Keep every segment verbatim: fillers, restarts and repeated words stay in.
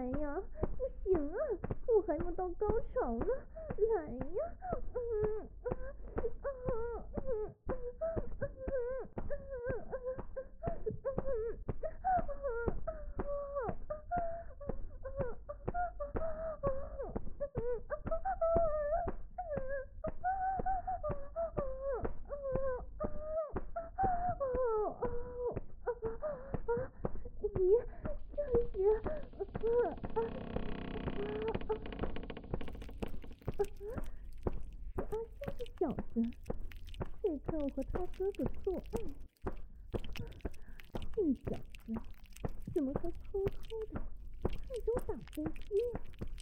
来呀！不行啊，我还没到高潮呢，来呀！嗯啊啊嗯咦，这是啊啊阿香这小子，谁看我和他哥哥做爱？这小子怎么还偷偷的看着我打飞机啊？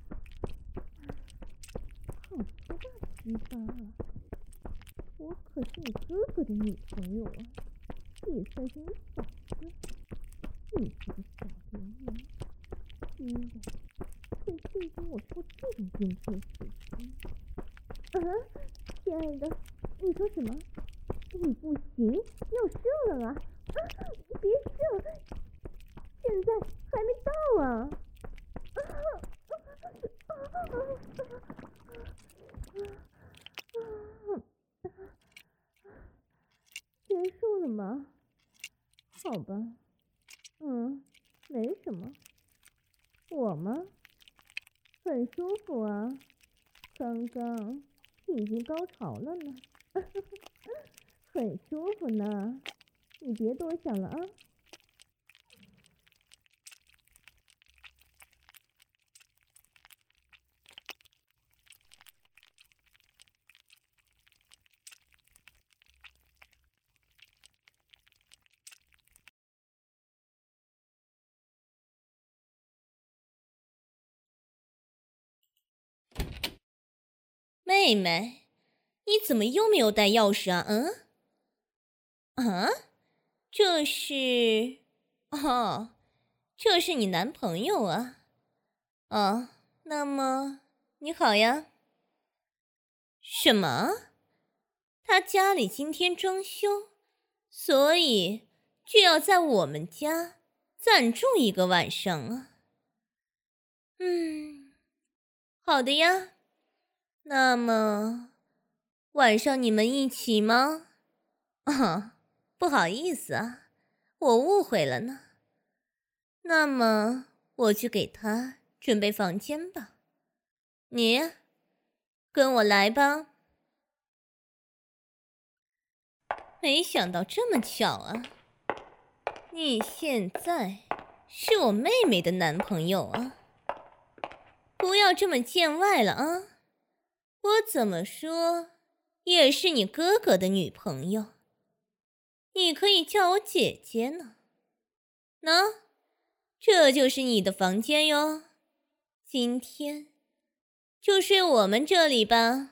好大鸡巴啊！我可是你哥哥的女朋友啊，也算是你嫂子。你这个小流氓，居然会对着我说这种阴臭事情！啊，亲爱的，你说什么？你不行，要射了啊！啊，别射，现在还没到啊！啊啊啊啊啊！结束了吗？好吧，嗯，没什么。我吗？很舒服啊，刚刚已经高潮了呢，很舒服呢，你别多想了啊。 妹妹，你怎么又没有带钥匙啊？嗯？啊？这是……哦，这是你男朋友啊？哦，那么你好呀。什么？他家里今天装修，所以就要在我们家暂住一个晚上啊。嗯，好的呀。那么晚上你们一起吗？啊，不好意思啊，我误会了呢。那么我去给他准备房间吧。你跟我来吧。没想到这么巧啊，你现在是我妹妹的男朋友啊。不要这么见外了啊，我怎么说也是你哥哥的女朋友，你可以叫我姐姐呢。喏，这就是你的房间哟，今天就睡我们这里吧。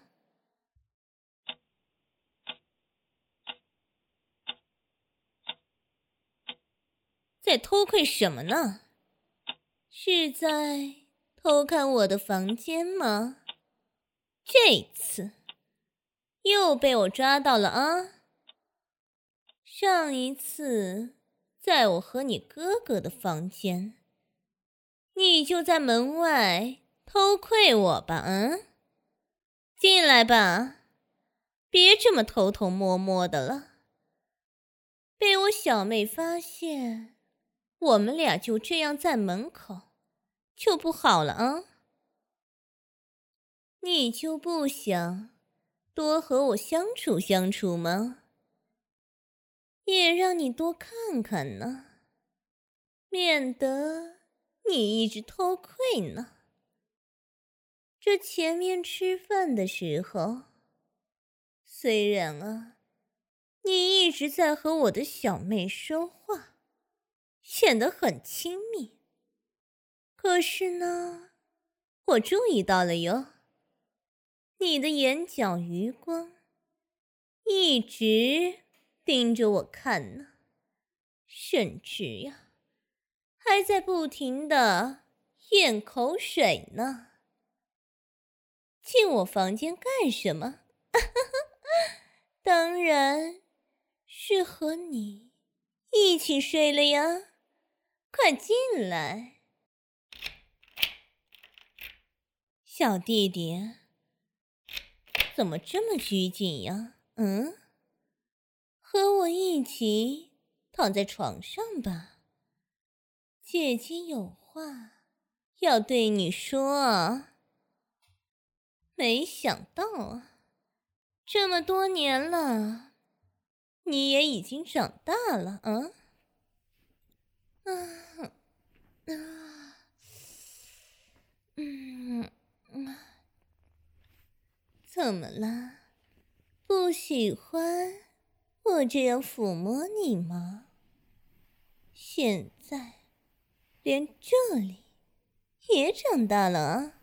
在偷窥什么呢？是在偷看我的房间吗？这次又被我抓到了啊！上一次在我和你哥哥的房间，你就在门外偷窥我吧，嗯？进来吧，别这么偷偷摸摸的了。被我小妹发现，我们俩就这样在门口，就不好了啊！你就不想多和我相处相处吗？也让你多看看呢，免得你一直偷窥呢。这前面吃饭的时候，虽然啊，你一直在和我的小妹说话，显得很亲密，可是呢，我注意到了哟，你的眼角余光一直盯着我看呢，甚至呀，还在不停的咽口水呢。进我房间干什么？当然是和你一起睡了呀，快进来。 小弟弟，怎么这么拘谨呀？嗯，和我一起躺在床上吧，姐姐有话要对你说啊。没想到啊，这么多年了，你也已经长大了啊！啊啊，嗯嗯，怎么了？不喜欢我这样抚摸你吗？现在连这里也长大了啊！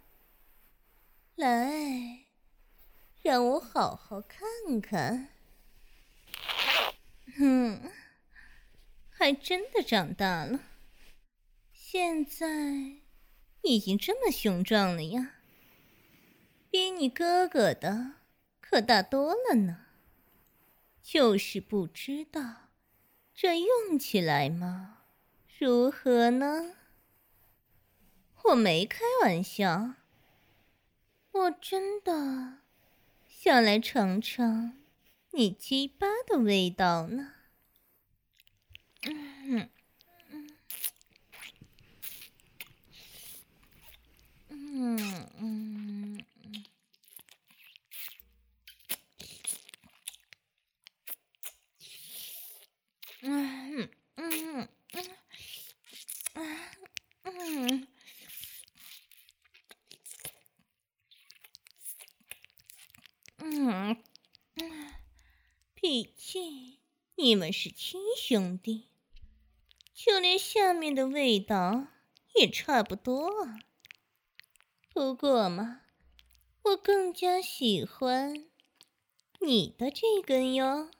来，让我好好看看。嗯，还真的长大了，现在已经这么雄壮了呀，比你哥哥的可大多了呢。就是不知道这用起来嘛，如何呢？我没开玩笑，我真的想来尝尝你鸡巴的味道呢。嗯嗯嗯嗯嗯嗯嗯嗯嗯，毕竟你们是亲兄弟，就连下面的味道也差不多啊。不过嘛，我更加喜欢你的这根哟，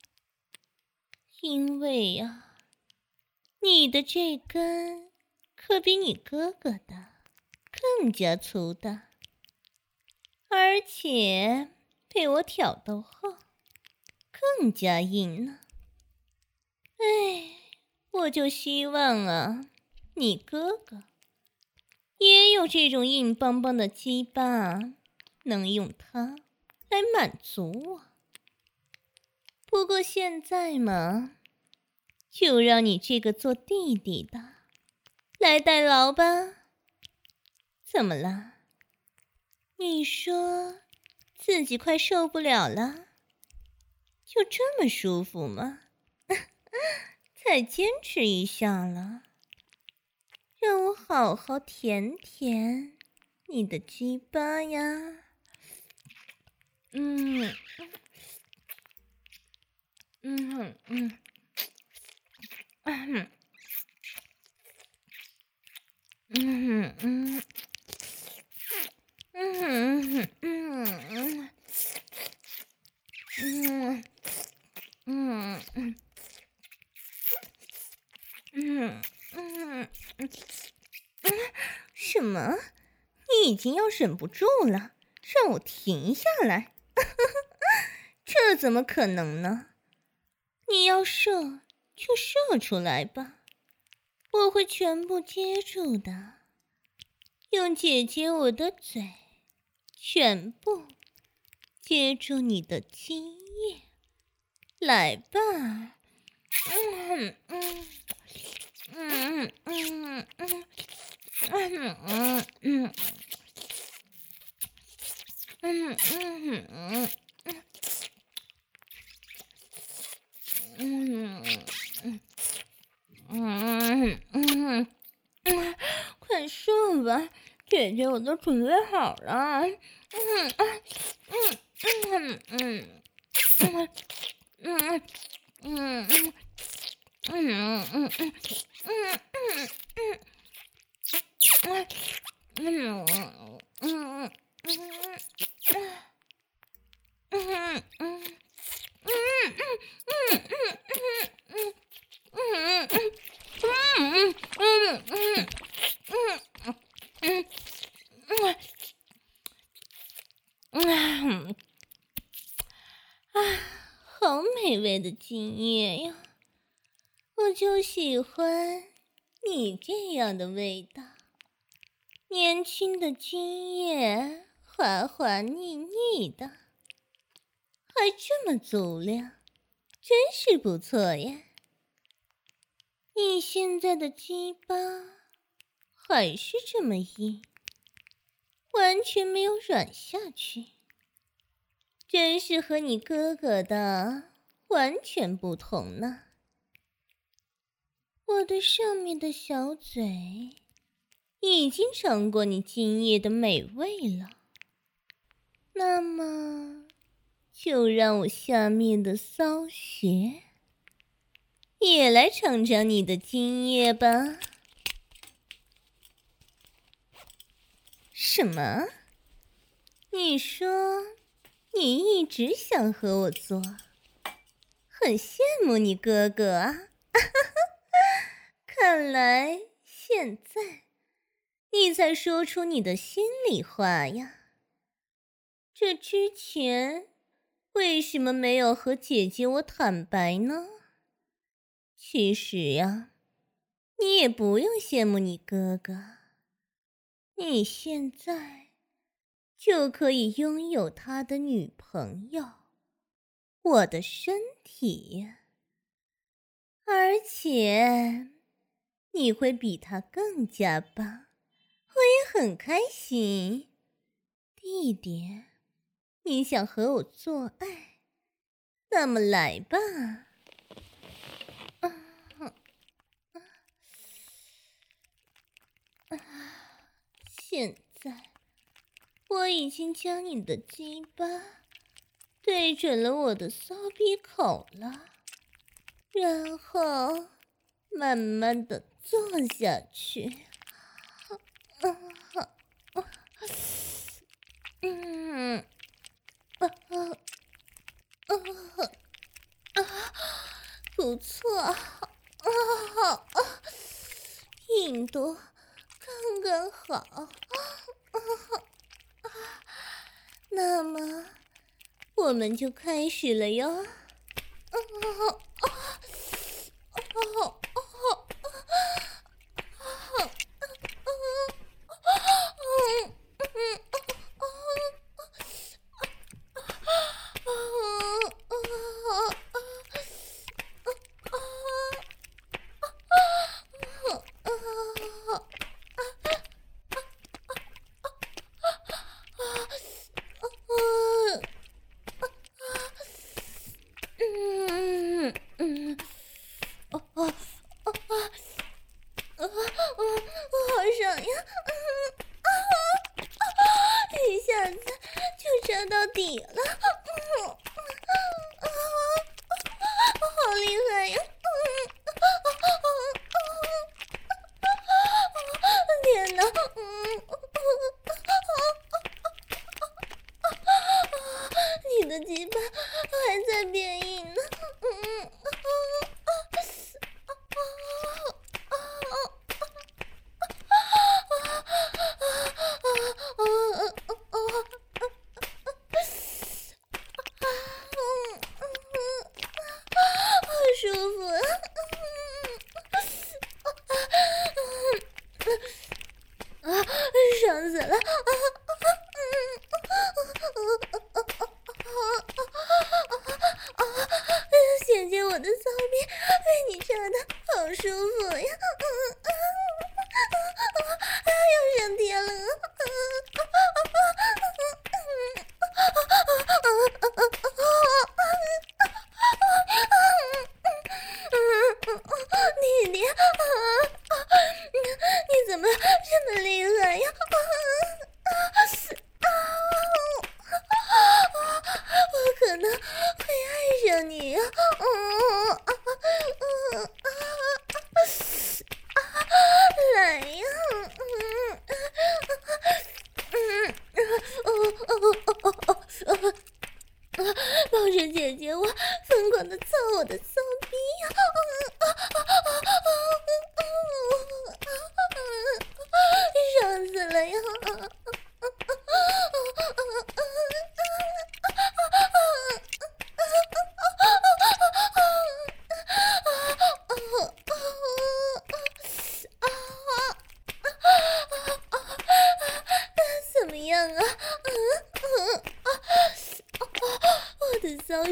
因为呀，你的这根可比你哥哥的更加粗大，而且被我挑逗后更加硬呢。哎，我就希望啊，你哥哥也有这种硬邦邦的鸡巴，能用它来满足我。不过现在嘛，就让你这个做弟弟的来代劳吧。怎么了？你说自己快受不了了？就这么舒服吗？再坚持一下了，让我好好舔舔你的鸡巴呀。嗯嗯嗯嗯嗯嗯嗯嗯嗯嗯嗯嗯嗯，什么？你已经要忍不住了，让我停下来？这怎么可能呢？你要射就射出来吧，我会全部接住的，用姐姐我的嘴全部接住你的精液，来吧。嗯嗯嗯嗯嗯嗯嗯嗯嗯嗯嗯嗯嗯嗯嗯嗯，快说吧，姐姐，我都准备好了。嗯嗯嗯嗯嗯嗯嗯嗯嗯。嗯嗯嗯嗯嗯嗯嗯嗯嗯嗯嗯嗯，啊，好美味的精液呀！我就喜欢你这样的味道， 年轻的精液滑滑腻腻的，还这么足量，真是不错呀。你现在的鸡巴还是这么硬，完全没有软下去，真是和你哥哥的完全不同呢。我的上面的小嘴已经尝过你今夜的美味了，那么就让我下面的骚穴也来尝尝你的精液吧。什么？你说你一直想和我做，很羡慕你哥哥啊。看来现在你才说出你的心里话呀。这之前为什么没有和姐姐我坦白呢？其实呀，你也不用羡慕你哥哥，你现在就可以拥有他的女朋友，我的身体，而且你会比他更加棒，我也很开心。弟弟，你想和我做爱，那么来吧。啊啊啊！现在我已经将你的鸡巴对准了我的骚逼口了，然后慢慢的坐下去。啊啊嗯啊啊啊啊！不错，啊啊，硬度刚刚好。啊啊，那么我们就开始了哟。啊啊啊啊啊！射到底了，嗯啊，好厉害呀！天哪，嗯，你的鸡巴还在变硬呢，嗯。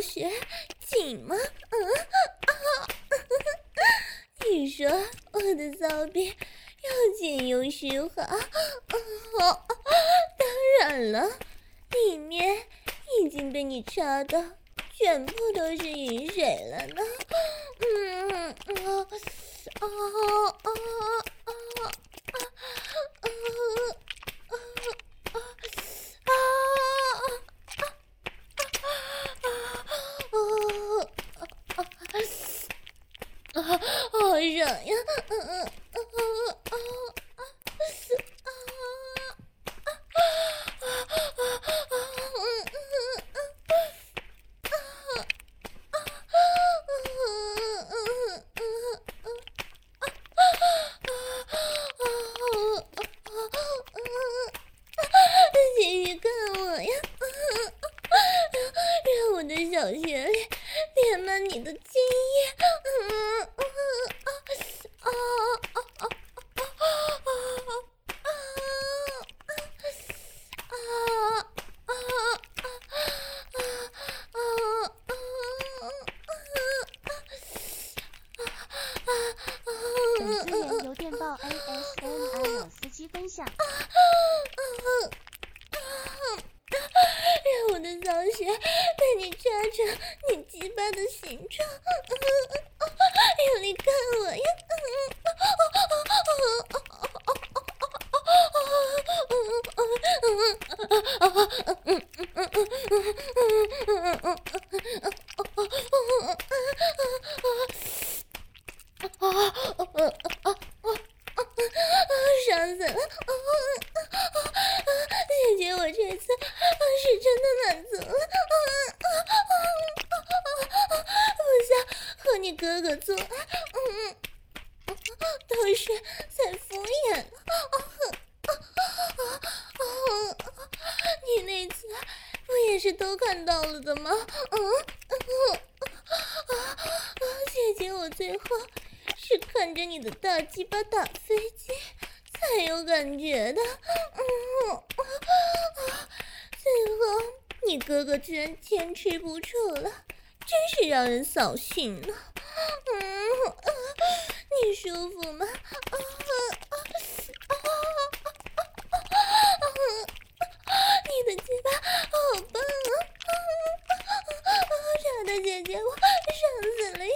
穴紧吗？嗯啊，你说我的骚逼又紧又虚滑？哦，当然了，里面已经被你插的全部都是饮水了呢。嗯啊啊啊啊啊啊！啊，好痒呀！嗯嗯嗯嗯嗯继续看我呀！让我的小穴里填满你的精液！嗯嗯啊啊啊啊本资源由电报 A S M R 老司机分享。 让我的小穴被你插成你鸡巴的形状，用力看我呀！爽死了！姐姐，我这次是真的满足了，不想和你哥哥做爱，嗯，都是在敷衍。你那次不也是都看到了的吗？嗯，姐姐，我最后是看着你的大鸡巴打飞机才有感觉的。嗯，最后你哥哥居然坚持不住了，真是让人扫兴呢。嗯，你舒服吗？你的鸡巴好棒啊！傻的姐姐，我爽死了呀！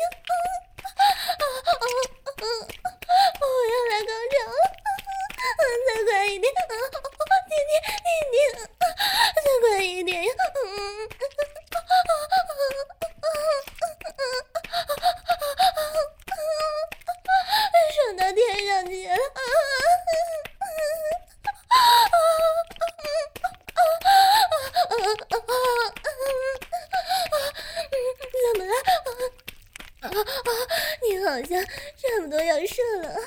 我要来高潮了，再快一点！弟弟，弟弟，再快一点呀！爽到天上去了！怎么了？啊啊！你好像差不多要射了。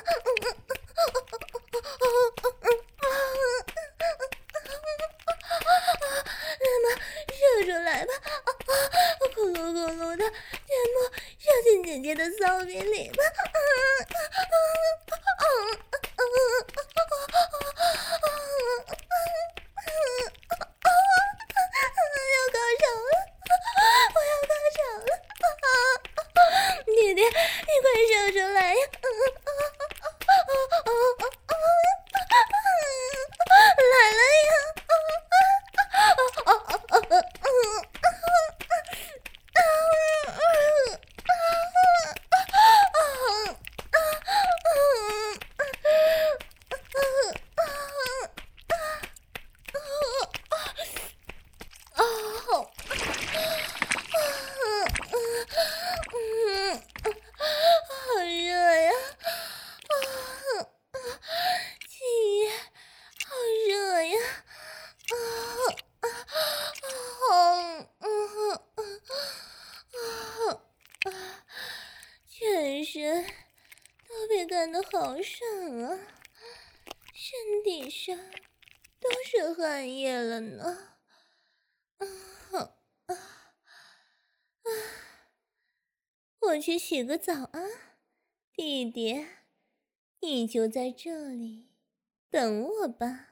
那么射出来吧！咕噜咕噜的，全部射进姐姐的骚逼里吧！要高潮了！我要高潮了！弟弟，你快射出来呀！来了呀！好热呀！气液好热呀！好，全身都被干得好爽啊，身体上都是汗液了呢。我去洗个澡啊，弟弟，你就在这里等我吧。